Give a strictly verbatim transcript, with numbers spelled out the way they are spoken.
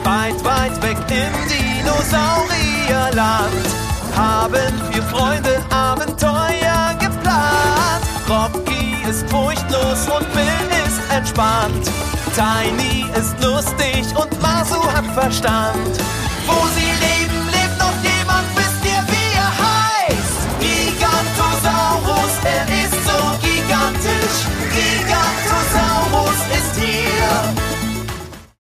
Weit, weit weg im Dinosaurierland haben vier Freunde Abenteuer geplant. Rocky ist furchtlos und Bill ist entspannt. Tiny ist lustig und Masu hat Verstand.